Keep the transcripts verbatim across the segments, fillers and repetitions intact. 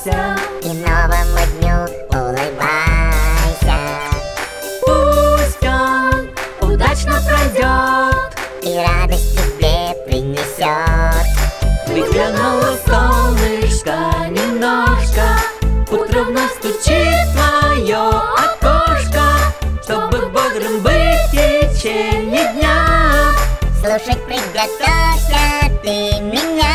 улыбайся, и новому дню улыбайся. пусть он удачно пройдет, И радость тебе принесет. выглянуло солнышко немножко, утро вновь стучит в твое окошко, чтобы бодрым быть в течение дня. Слушать приготовься ты меня.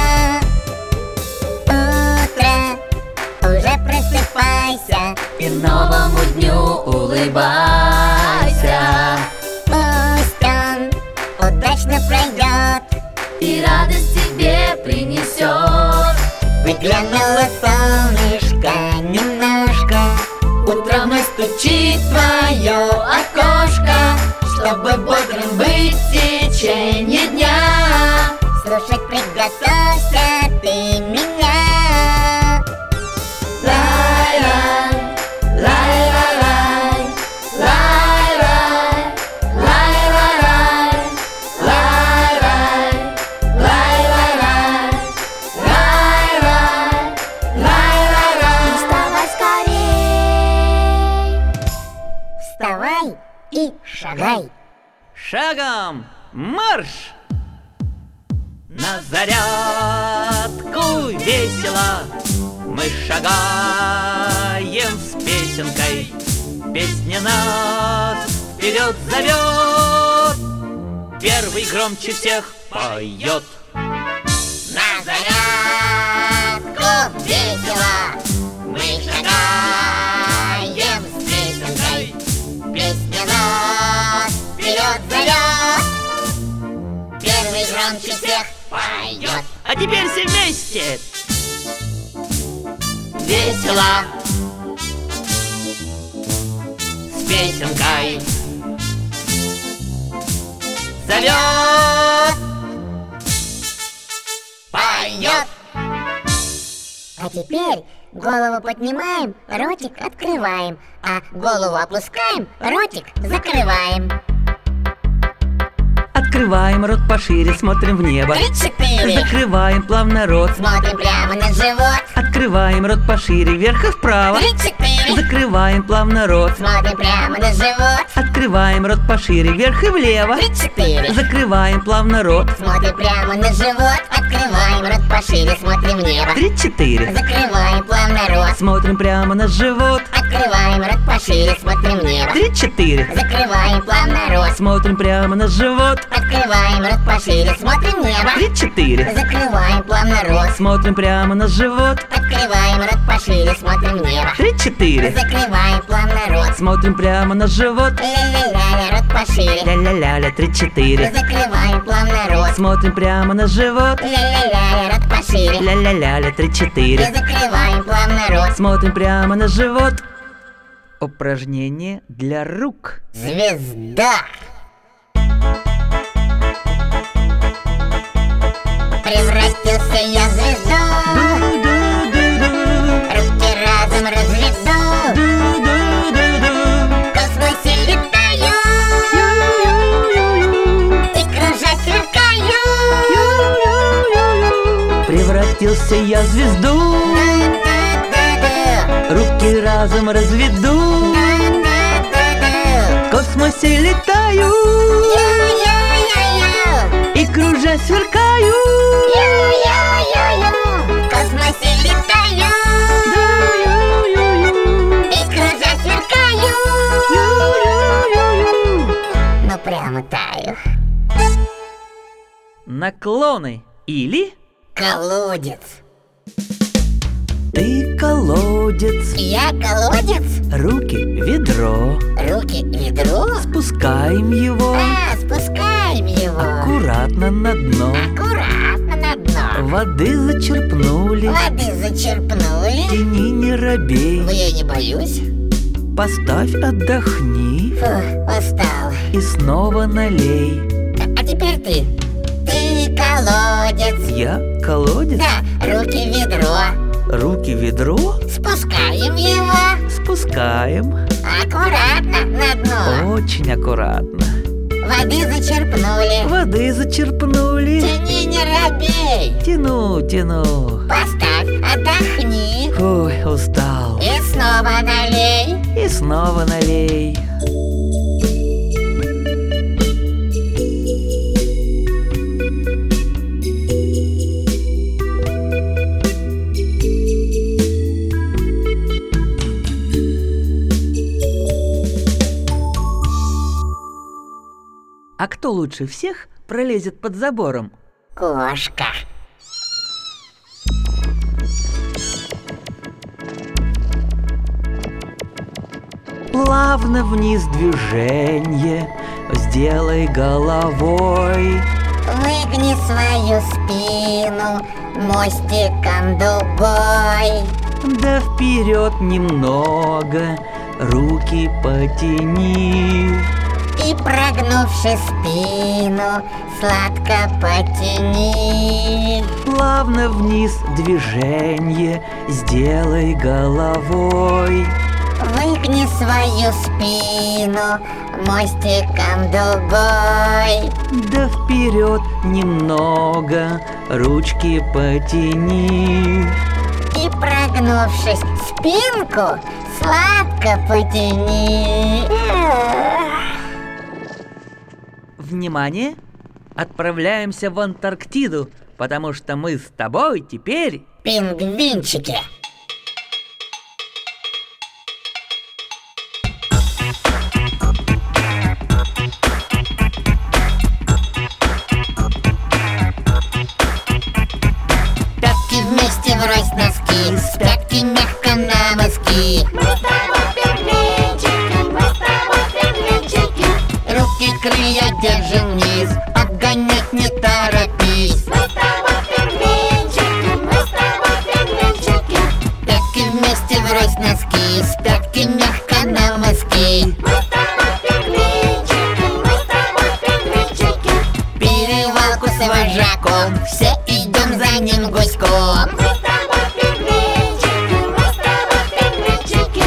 Утро, уже просыпайся, И новому дню улыбайся, пусть он удачно пройдет, и радость тебе принесет. выглянуло солнышко немножко, Утром и стучит твое окошко, чтобы бодрым быть в течение дня. слушать приготовься ты меня. Лай-лай, лай-лай-лай, лай-лай, лай-лай-лай, лай-лай, лай-лай-лай, лай-лай, лай-лай-лай. Вставай скорей! Вставай и шагай! Шагом марш! На зарядку весело мы шагаем с песенкой. Песня нас вперед зовет, первый громче всех поет. На зарядку весело мы шагаем с песенкой. Песня нас вперед зовет, первый громче всех поет. А теперь все вместе! Весело с песенкой зовет, поет. А теперь голову поднимаем, ротик открываем, а голову опускаем, ротик закрываем. Открываем рот пошире, смотрим в небо. Три-четыре. Закрываем плавно рот. Смотрим прямо на живот. Открываем рот пошире, вверх и вправо. Три-четыре. Закрываем плавно рот. Смотрим прямо на живот. Открываем рот пошире, вверх и влево. Три-четыре. Закрываем плавно рот. Смотрим прямо на живот. Открываем рот пошире, смотрим в небо. Три-четыре. Закрываем плавно рот. Смотрим прямо на живот. Открываем рот пошире, смотрим в небо. Три-четыре. Закрываем плавно рот. Смотрим прямо на живот. Открываем рот пошире, смотрим в небо. Три-четыре. Закрываем плавно рот. Смотрим прямо на живот. Открываем рот пошире, смотрим в небо. Три-четыре. Закрываем плавно рот. Смотрим прямо на живот. Ля-ля-ля, рот пошире. Ля-ля-ля-ля, три-четыре. Закрываем плавно рот. Смотрим прямо на живот. Ля-ля-ля, рот пошире. Ля-ля-ля-ля, три-четыре. Закрываем плавно рот. Смотрим прямо на живот. Упражнение для рук. Звезда. Превратился я в звезду. Руки разом разведу. В космосе летаю. И кружась сверкаю. Превратился я в звезду. Да-да-да-да. Руки разом разведу. Да-да-да-да. В космосе летаю. Ю-ю-ю-ю. И кружась сверкаю. Ю-ю-ю-ю. В космосе летаю. И кружась сверкаю. Ну прямо таю. Наклоны или Колодец. ты колодец. Я колодец. Руки ведро. Руки ведро. Спускаем его А, спускаем его. аккуратно на дно. Аккуратно на дно. Воды зачерпнули. Воды зачерпнули. Тяни, не робей. Но я не боюсь. Поставь, отдохни. Фух, устал. И снова налей. А, а теперь ты. Ты колодец. Я колодец. Да, руки ведро. Руки ведро. Спускаем его. Спускаем. Аккуратно на дно. Очень аккуратно. Воды зачерпнули. Воды зачерпнули. Тяни, не робей. Тяну, тяну. Поставь, отдохни. налей. Ой, устал. И снова налей. И снова налей. А кто лучше всех пролезет под забором? Кошка. Плавно вниз движение сделай головой. Выгни свою спину мостиком дугой. Да вперед немного руки потяни. И прогнувши спину, сладко потяни. Плавно вниз движение сделай головой. Выгни свою спину мостиком дугой. Да вперед немного ручки потяни. И прогнувшись спинку, сладко потяни. Внимание! Отправляемся в Антарктиду, потому что мы с тобой теперь Пингвинчики. Пятки вместе врозь носки, с пятки мягко на мыски. Мы с тобой пингвинчики, мы с тобой пингвинчики. Руки крылья держим вниз, обгонять не торопись. Мы с тобой пингвинчики, мы с тобой пингвинчики. Пятки вместе врозь носки, с пятки мягко на мыски. Мы с тобой пингвинчики, мы с тобой пингвинчики. Перевалку с вожаком, все идем за ним гуськом. Мы с тобой пингвинчики, мы с тобой пингвинчики.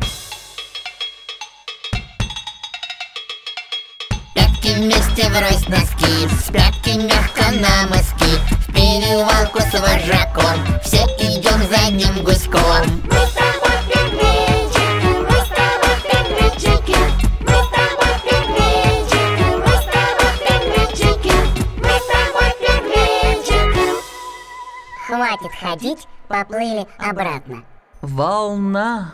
Пятки вместе врозь носки, с пятки мягко на мыски. В перевалку с вожаком, все идем за ним гуськом. Мы с тобой пингвинчики, мы с тобой пингвинчики. Мы с тобой пингвинчики, мы с тобой пингвинчики. Мы с тобой пингвинчики. Хватит ходить, поплыли обратно. волна.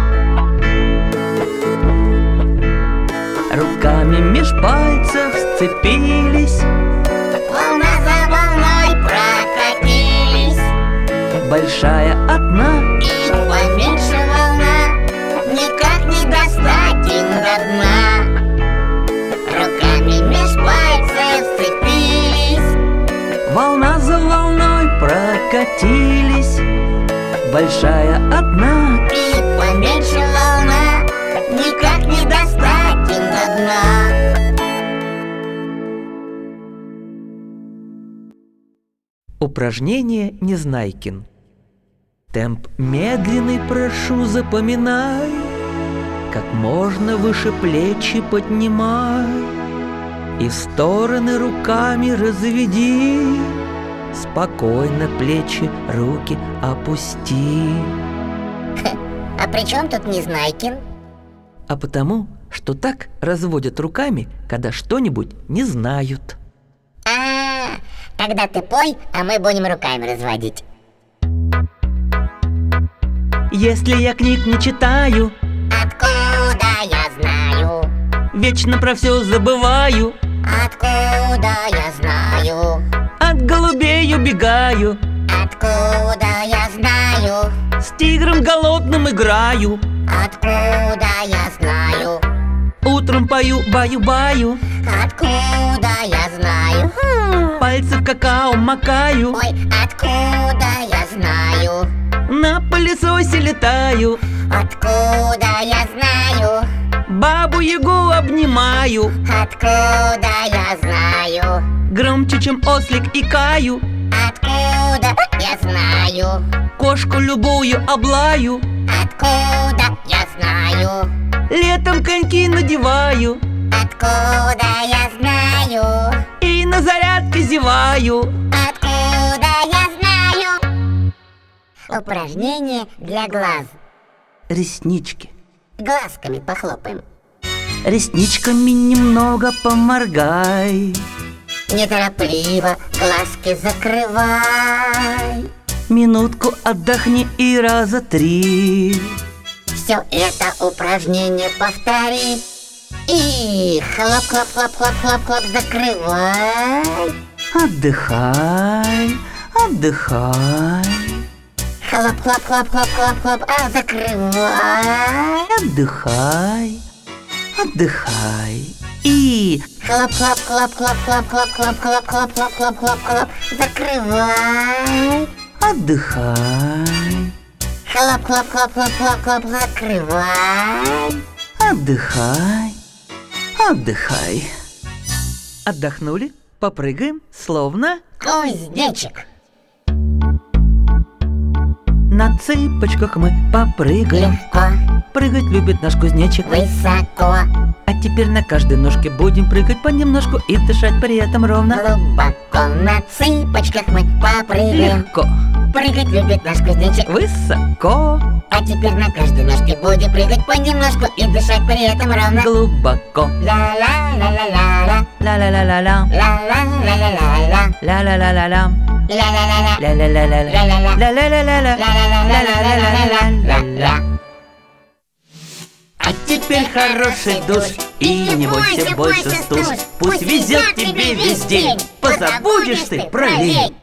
Руками меж пальцев сцепились, Волна за волной прокатились. большая одна. И поменьше волна, никак не достать им до дна. Руками меж пальцев сцепились, Волна за волной прокатились, большая одна. и поменьше волна, никак не достать им до дна. Упражнение Незнайкин. Темп медленный, прошу, запоминай. Как можно выше плечи поднимай и в стороны руками разведи. Спокойно плечи, руки опусти. А при чем тут Незнайкин? А потому, что так разводят руками, когда что-нибудь не знают. А, тогда ты пой, а мы будем руками разводить. Если я книг не читаю, Откуда я знаю? вечно про все забываю, Откуда я знаю? от голубей убегаю, Откуда я знаю? с тигром голодным играю, Откуда я знаю? утром пою баю-баю, Откуда я знаю? Хм. пальцы в какао макаю, Ой, откуда я знаю? на пылесосе летаю, Откуда я знаю? бабу-ягу обнимаю, Откуда я знаю? громче, чем ослик икаю, Откуда я знаю? кошку любую облаю, Откуда я знаю? летом коньки надеваю Откуда я знаю? и на зарядке зеваю. Откуда я знаю? Упражнение для глаз. Реснички. Глазками похлопаем. Ресничками немного поморгай. Неторопливо глазки закрывай. Минутку отдохни и раза три. Все это упражнение повтори. И хлоп-хлоп-хлоп-хлоп-хлоп-хлоп, закрывай. Отдыхай, отдыхай. Хлоп-хлоп-хлоп-хлоп-хлоп-хлоп, а закрывай. Отдыхай, отдыхай. И Хлоп-хлоп-хлоп-хлоп-хлоп-хлоп-хлоп-хлоп-хлоп-хлоп, закрывай. отдыхай, Хлоп-хлоп-хлоп-хлоп-хлоп-хлоп, закрывай. отдыхай, отдыхай. Отдохнули? Попрыгаем, словно Кузнечик. на цыпочках мы попрыгаем. Легко, Прыгать любит наш кузнечик. высоко, А теперь на каждой ножке будем прыгать понемножку и дышать при этом ровно. глубоко. На цыпочках мы попрыгаем. Легко, Прыгать любит наш кузнечик. высоко, А теперь на каждой ножке будем прыгать понемножку и дышать при этом ровно. глубоко. Ла-ла-ла-ла-ла-ла, Ла-ла-ла-ла-ла, ла-ла-ла-ла-ла-ла, ла-ла-ла-ла-ла, ла-ла-ла-ла, ла-ла-ла-ла, ла-ла-ла, ла-ла-ла-ла, ла-ла-ла-ла-ла-ла-ла-ла. А теперь хороший душ, и не бойся больше стуж. Пусть везет тебе весь день, позабудешь ты про лень.